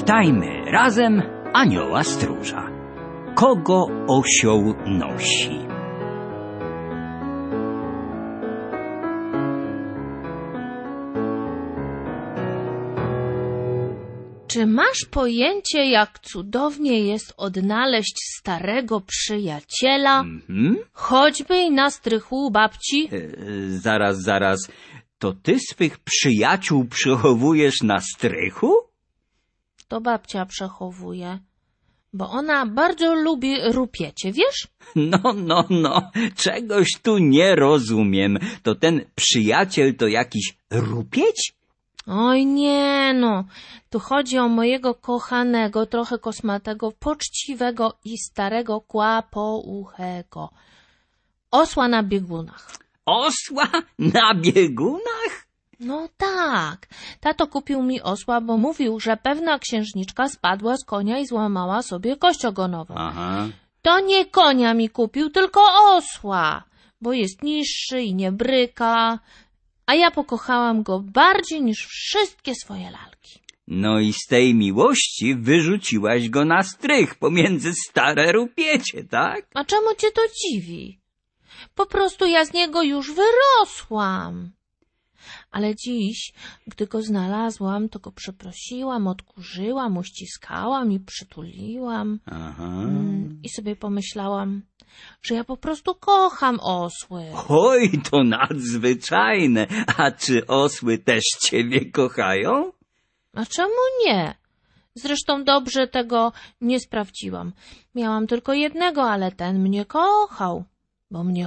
Czytajmy razem Anioła Stróża. Kogo osioł nosi? Czy masz pojęcie, jak cudownie jest odnaleźć starego przyjaciela, choćby i na strychu u babci? Zaraz. To ty swych przyjaciół przechowujesz na strychu? To babcia przechowuje, bo ona bardzo lubi rupiecie, wiesz? No, czegoś tu nie rozumiem. To ten przyjaciel to jakiś rupieć? Oj nie no, tu chodzi o mojego kochanego, trochę kosmatego, poczciwego i starego kłapouchego. Osła na biegunach. Osła na biegunach? No tak, tato kupił mi osła, bo mówił, że pewna księżniczka spadła z konia i złamała sobie kość ogonową. Aha. To nie konia mi kupił, tylko osła, bo jest niższy i nie bryka, a ja pokochałam go bardziej niż wszystkie swoje lalki. No i z tej miłości wyrzuciłaś go na strych pomiędzy stare rupiecie, tak? A czemu cię to dziwi? Po prostu ja z niego już wyrosłam. Ale dziś, gdy go znalazłam, to go przeprosiłam, odkurzyłam, uściskałam i przytuliłam. Aha. I sobie pomyślałam, że ja po prostu kocham osły. Oj, to nadzwyczajne. A czy osły też ciebie kochają? A czemu nie? Zresztą dobrze tego nie sprawdziłam. Miałam tylko jednego, ale ten mnie kochał, bo mnie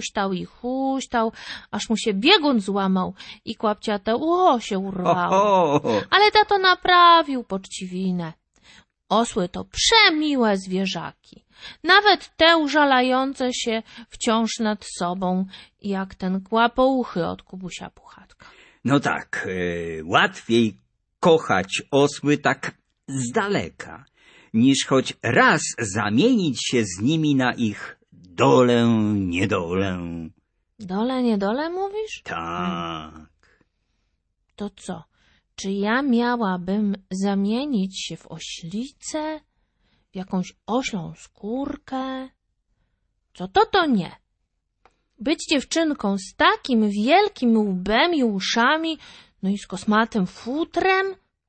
huśtał, aż mu się biegun złamał i kłapciate ucho się urwało. Ale tato naprawił poczciwinę. Osły to przemiłe zwierzaki, nawet te użalające się wciąż nad sobą, jak ten kłapouchy od Kubusia Puchatka. No tak, łatwiej kochać osły tak z daleka, niż choć raz zamienić się z nimi na ich dolę, niedolę. Dole, niedole mówisz? Tak. To co? Czy ja miałabym zamienić się w oślicę? W jakąś oślą skórkę? Co to nie? Być dziewczynką z takim wielkim łbem i uszami, no i z kosmatym futrem?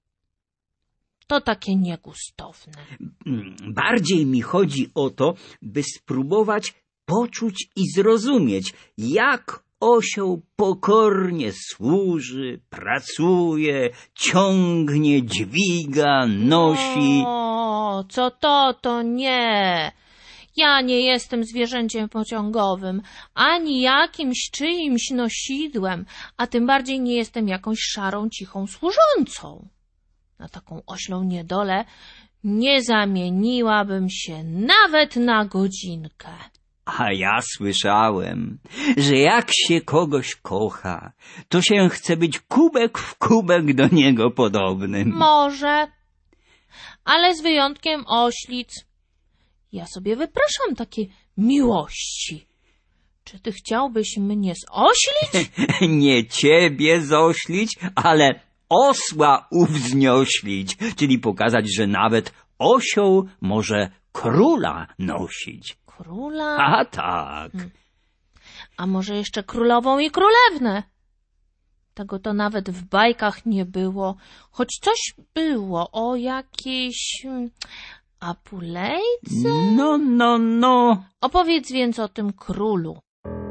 To takie niegustowne. Bardziej mi chodzi o to, by spróbować poczuć i zrozumieć, jak osioł pokornie służy, pracuje, ciągnie, dźwiga, nosi. O, co to nie. Ja nie jestem zwierzęciem pociągowym, ani jakimś czyimś nosidłem, a tym bardziej nie jestem jakąś szarą, cichą służącą. Na taką oślą niedolę nie zamieniłabym się nawet na godzinkę. A ja słyszałem, że jak się kogoś kocha, to się chce być kubek w kubek do niego podobnym. Może, ale z wyjątkiem oślic. Ja sobie wypraszam takie miłości. Czy ty chciałbyś mnie zoślić? Nie ciebie zoślić, ale osła uwznioślić, czyli pokazać, że nawet osioł może króla nosić. Króla? A tak. A może jeszcze królową i królewnę? Tego to nawet w bajkach nie było, choć coś było o jakiejś Apulejce? No. Opowiedz więc o tym królu.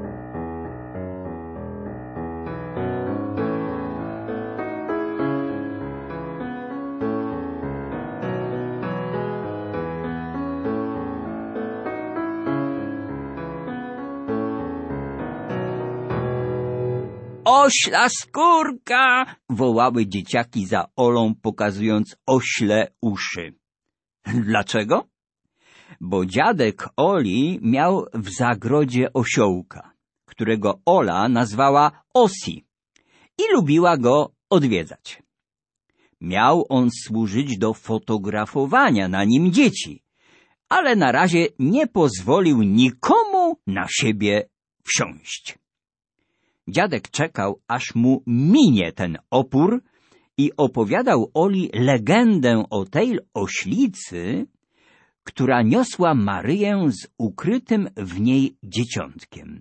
Ośla skórka! Wołały dzieciaki za Olą, pokazując ośle uszy. Dlaczego? Bo dziadek Oli miał w zagrodzie osiołka, którego Ola nazwała Osi i lubiła go odwiedzać. Miał on służyć do fotografowania na nim dzieci, ale na razie nie pozwolił nikomu na siebie wsiąść. Dziadek czekał, aż mu minie ten opór i opowiadał Oli legendę o tej oślicy, która niosła Maryję z ukrytym w niej dzieciątkiem.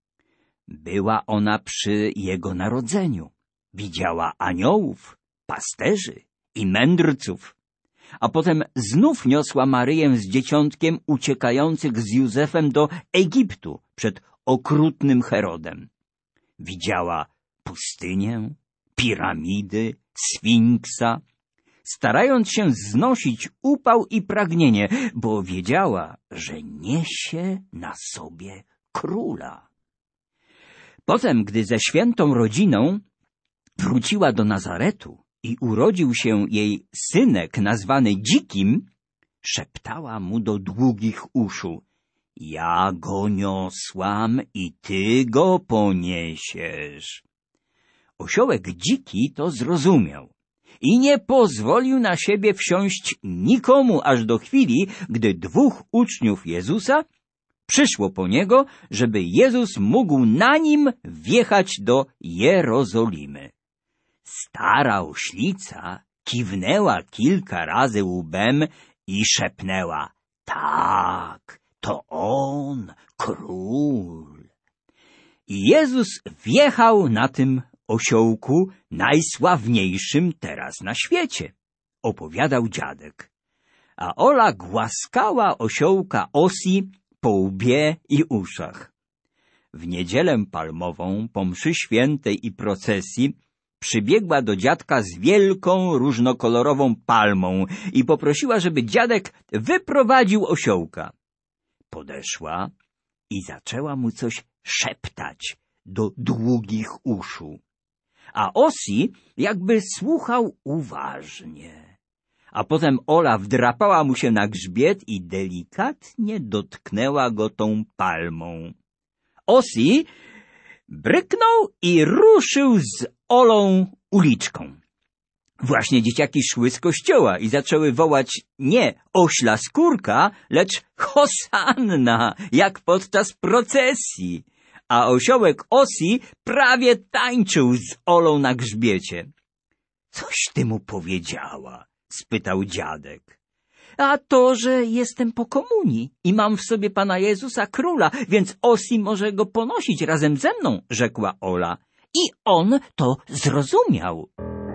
Była ona przy jego narodzeniu. Widziała aniołów, pasterzy i mędrców. A potem znów niosła Maryję z dzieciątkiem uciekających z Józefem do Egiptu przed okrutnym Herodem. Widziała pustynię, piramidy, sfinksa, starając się znosić upał i pragnienie, bo wiedziała, że niesie na sobie króla. Potem, gdy ze świętą rodziną wróciła do Nazaretu i urodził się jej synek nazwany Dzikim, szeptała mu do długich uszu: ja go niosłam i ty go poniesiesz. Osiołek Dziki to zrozumiał i nie pozwolił na siebie wsiąść nikomu aż do chwili, gdy 2 uczniów Jezusa przyszło po niego, żeby Jezus mógł na nim wjechać do Jerozolimy. Stara oślica kiwnęła kilka razy łbem i szepnęła: tak, to on, król. I Jezus wjechał na tym osiołku, najsławniejszym teraz na świecie, opowiadał dziadek. A Ola głaskała osiołka Osi po łbie i uszach. W niedzielę palmową, po mszy świętej i procesji, przybiegła do dziadka z wielką, różnokolorową palmą i poprosiła, żeby dziadek wyprowadził osiołka. Podeszła i zaczęła mu coś szeptać do długich uszu. A Osi jakby słuchał uważnie. A potem Ola wdrapała mu się na grzbiet i delikatnie dotknęła go tą palmą. Osi bryknął i ruszył z Olą uliczką. Właśnie dzieciaki szły z kościoła i zaczęły wołać nie ośla skórka, lecz Hosanna, jak podczas procesji. A osiołek Osi prawie tańczył z Olą na grzbiecie. — Coś ty mu powiedziała? — spytał dziadek. — A to, że jestem po komunii i mam w sobie Pana Jezusa Króla, więc Osi może go ponosić razem ze mną — rzekła Ola. I on to zrozumiał.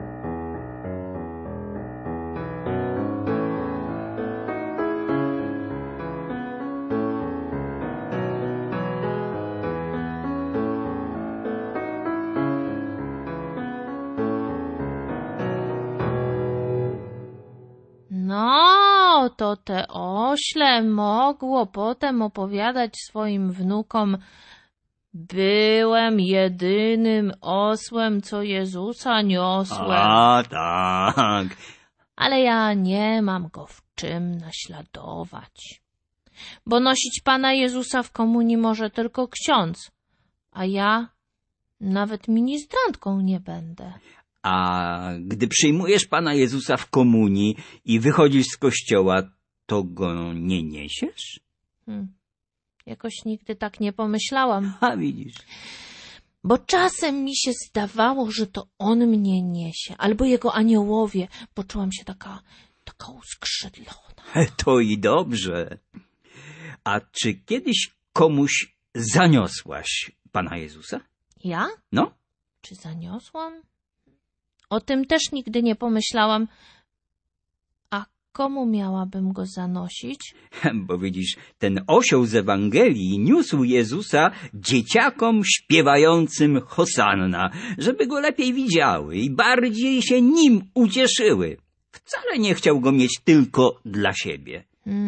No, to te ośle mogło potem opowiadać swoim wnukom: byłem jedynym osłem, co Jezusa niosłem. A, tak. Ale ja nie mam go w czym naśladować. Bo nosić Pana Jezusa w komunii może tylko ksiądz, a ja nawet ministrantką nie będę. A gdy przyjmujesz Pana Jezusa w komunii i wychodzisz z kościoła, to go nie niesiesz? Jakoś nigdy tak nie pomyślałam. A widzisz. Bo czasem mi się zdawało, że to on mnie niesie, albo jego aniołowie, bo czułam się taka uskrzydlona. To i dobrze. A czy kiedyś komuś zaniosłaś Pana Jezusa? Ja? No. Czy zaniosłam? O tym też nigdy nie pomyślałam. A komu miałabym go zanosić? Bo widzisz, ten osioł z Ewangelii niósł Jezusa dzieciakom śpiewającym Hosanna, żeby go lepiej widziały i bardziej się nim ucieszyły. Wcale nie chciał go mieć tylko dla siebie.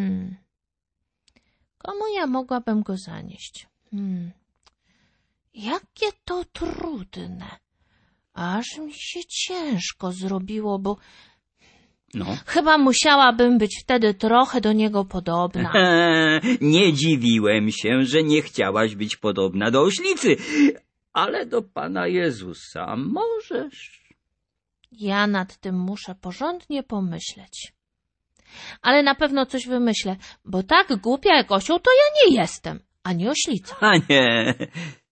Komu ja mogłabym go zanieść? Jakie to trudne. Aż mi się ciężko zrobiło, bo chyba musiałabym być wtedy trochę do niego podobna. Nie dziwiłem się, że nie chciałaś być podobna do oślicy, ale do Pana Jezusa możesz. Ja nad tym muszę porządnie pomyśleć. Ale na pewno coś wymyślę, bo tak głupia jak osioł to ja nie jestem, ani oślica. A nie,